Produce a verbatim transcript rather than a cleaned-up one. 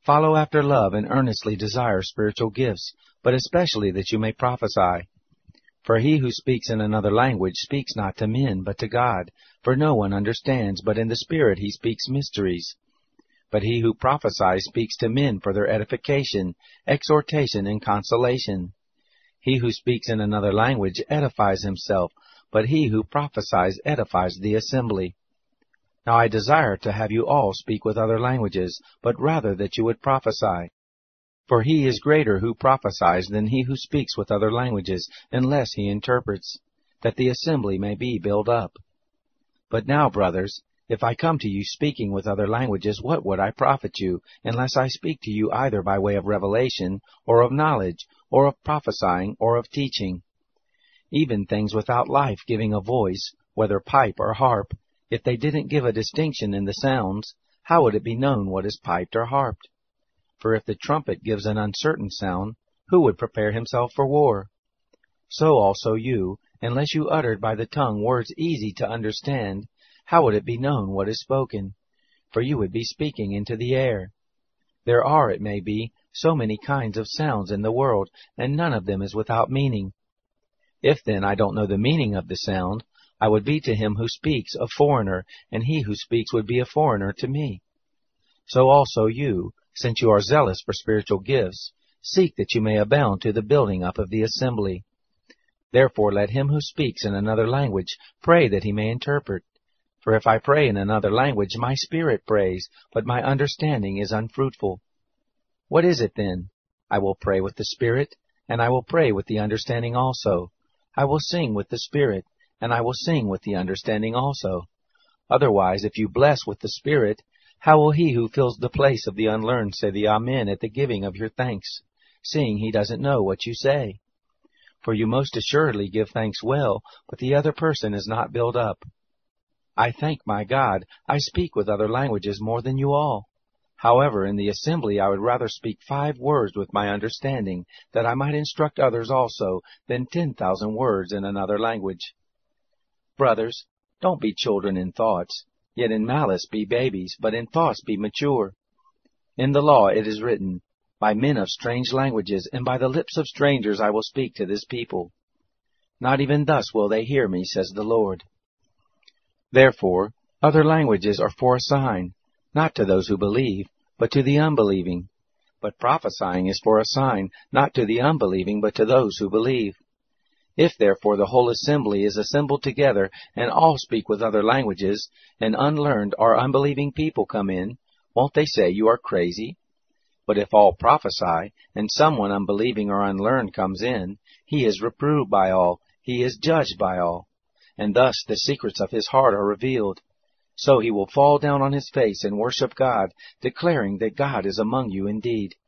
Follow after love and earnestly desire spiritual gifts, but especially that you may prophesy. For he who speaks in another language speaks not to men, but to God, for no one understands, but in the Spirit he speaks mysteries. But he who prophesies speaks to men for their edification, exhortation, and consolation. He who speaks in another language edifies himself, but he who prophesies edifies the assembly. Now I desire to have you all speak with other languages, but rather that you would prophesy. For he is greater who prophesies than he who speaks with other languages, unless he interprets, that the assembly may be built up. But now, brothers, if I come to you speaking with other languages, what would I profit you, unless I speak to you either by way of revelation, or of knowledge, or of prophesying, or of teaching? Even things without life giving a voice, whether pipe or harp, if they didn't give a distinction in the sounds, how would it be known what is piped or harped? For if the trumpet gives an uncertain sound, who would prepare himself for war? So also you, unless you uttered by the tongue words easy to understand, how would it be known what is spoken? For you would be speaking into the air. There are, it may be, so many kinds of sounds in the world, and none of them is without meaning. If then I don't know the meaning of the sound, I would be to him who speaks a foreigner, and he who speaks would be a foreigner to me. So also you, since you are zealous for spiritual gifts, seek that you may abound to the building up of the assembly. Therefore let him who speaks in another language pray that he may interpret. For if I pray in another language, my spirit prays, but my understanding is unfruitful. What is it then? I will pray with the spirit, and I will pray with the understanding also. I will sing with the spirit, and I will sing with the understanding also. Otherwise, if you bless with the spirit, how will he who fills the place of the unlearned say the Amen at the giving of your thanks, seeing he doesn't know what you say? For you most assuredly give thanks well, but the other person is not built up. I thank my God, I speak with other languages more than you all. However, in the assembly I would rather speak five words with my understanding, that I might instruct others also, than ten thousand words in another language. Brothers, don't be children in thoughts, yet in malice be babies, but in thoughts be mature. In the law it is written, By men of strange languages, and by the lips of strangers I will speak to this people. Not even thus will they hear me, says the Lord. Therefore, other languages are for a sign, not to those who believe, but to the unbelieving. But prophesying is for a sign, not to the unbelieving, but to those who believe. If therefore the whole assembly is assembled together, and all speak with other languages, and unlearned or unbelieving people come in, won't they say you are crazy? But if all prophesy, and someone unbelieving or unlearned comes in, he is reproved by all, he is judged by all. And thus the secrets of his heart are revealed. So he will fall down on his face and worship God, declaring that God is among you indeed.